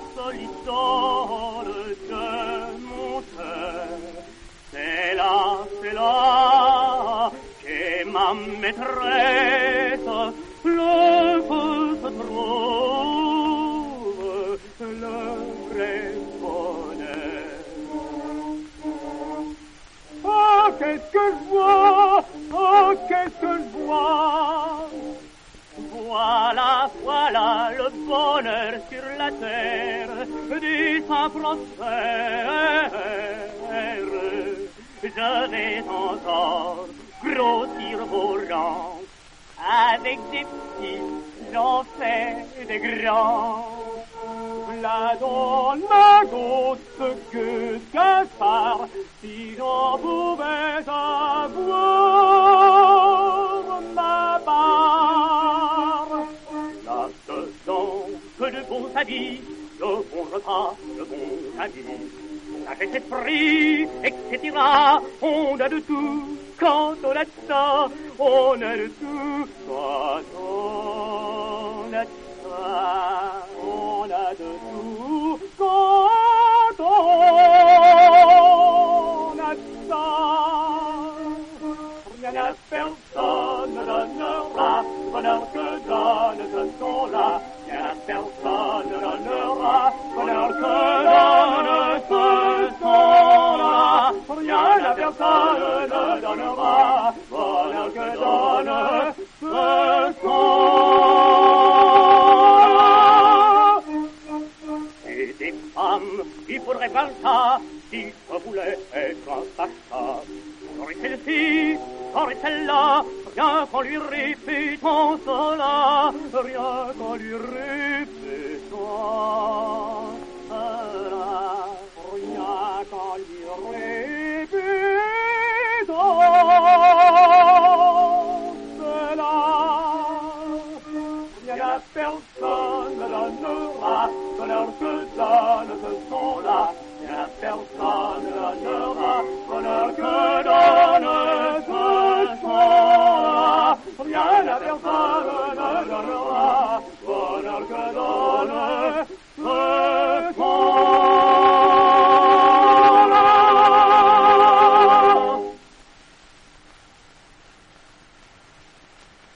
solitone de mon cœur. C'est là qu'est ma maîtresse, le feu se trouve, le vrai bonheur. Oh, qu'est-ce que je vois, oh, qu'est-ce que je vois. Voilà le bonheur sur la terre des saints prospères. Je vais encore grossir vos rangs. Avec des petits, j'en fais des grands. La donne ma goutte que Gaspard, si j'en pouvais avoir ma part. Là-dedans, que de bons habits, de bons repas, de bons amis, sagesse esprit, etc. On a de tout quand on a ça, on a de tout quand on a ça, on a de tout quand on a ça. Rien à personne ne donnera bonheur que donne ce son-là. Rien à personne ne donnera bonheur que donne ce son-là. Rien à personne ne donnera bonheur que donne ce son-là. Et des femmes, il faudrait faire ça si je voulais être un sacha. J'aurais celle-ci, j'aurais celle-là, rien qu'en lui répétant cela, rien qu'en lui répétant cela, rien qu'en lui répétant cela. Rien à personne ne donnera bonheur que donne ce son-là. Rien à personne ne donnera bonheur que donne ce son-là. Rien à personne